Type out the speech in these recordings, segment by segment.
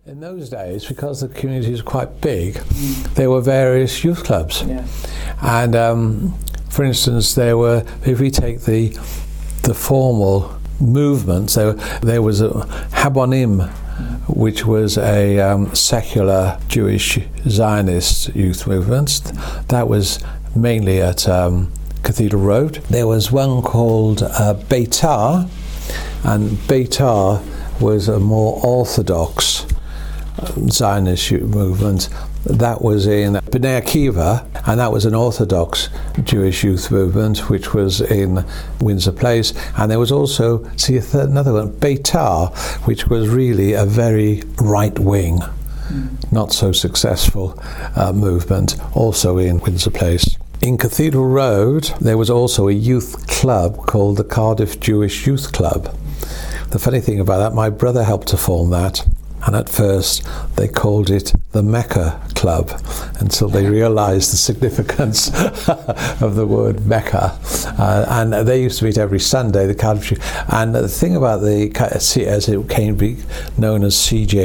In those days, because the community was quite big, there were various youth clubs. Yeah. And for instance, there were, if we take the formal movements, there was a Habonim, which was a secular Jewish Zionist youth movement. That was mainly at Cathedral Road. There was one called Beitar, and Beitar was a more orthodox Zionist movement. That was in Bnei Akiva, and that was an Orthodox Jewish youth movement, which was in Windsor Place. And there was also, another one, Beitar, which was really a very right-wing, not so successful movement, also in Windsor Place. In Cathedral Road, there was also a youth club called the Cardiff Jewish Youth Club. The funny thing about that, my brother helped to form that. And at first, they called it the Mecca Club until they realised the significance of the word Mecca. And they used to meet every Sunday, the Cardiff. And the thing about as it came to be known as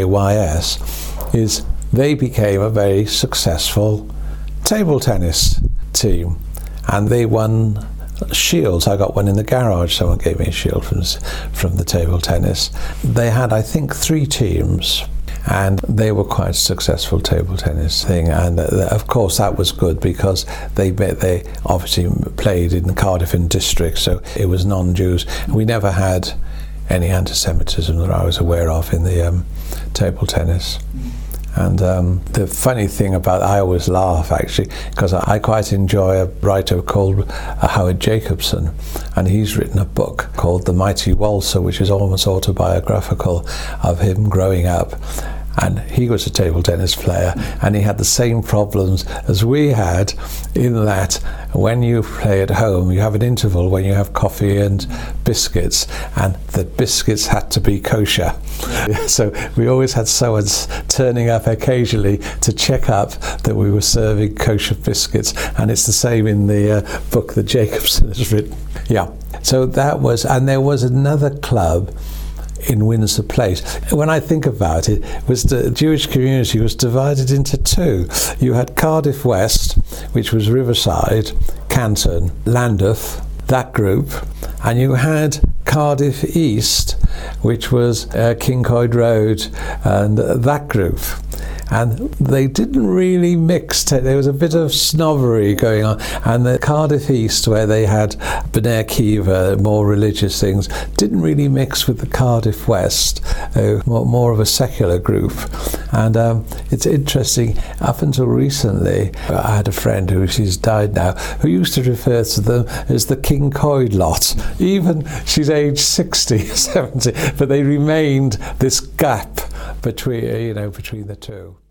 CJYS, is they became a very successful table tennis team. And they won shields. I got one in the garage. Someone gave me a shield from the table tennis. They had, I think, 3 teams, and they were quite a successful table tennis thing. And of course, that was good because they obviously played in the Cardiff and district, so it was non-Jews. We never had any anti-Semitism that I was aware of in the table tennis. And the funny thing I always laugh actually, because I quite enjoy a writer called Howard Jacobson, and he's written a book called The Mighty Waltzer, which is almost autobiographical of him growing up. And he was a table tennis player, and he had the same problems as we had, in that when you play at home, you have an interval when you have coffee and biscuits, and the biscuits had to be kosher. So we always had someone turning up occasionally to check up that we were serving kosher biscuits, and it's the same in the book that Jacobson has written. Yeah, so that was, and there was another club in Windsor Place. When I think about it, the Jewish community was divided into 2. You had Cardiff West, which was Riverside, Canton, Llandaff, that group, and you had Cardiff East, which was Kincoid Road, and that group. And they didn't really mix. There was a bit of snobbery going on. And the Cardiff East, where they had Bnei Akiva, more religious things, didn't really mix with the Cardiff West, more of a secular group. And it's interesting, up until recently, I had a friend she's died now, who used to refer to them as the Kincoid lot. Even she's aged 60, 70, but they remained this gap between the 2.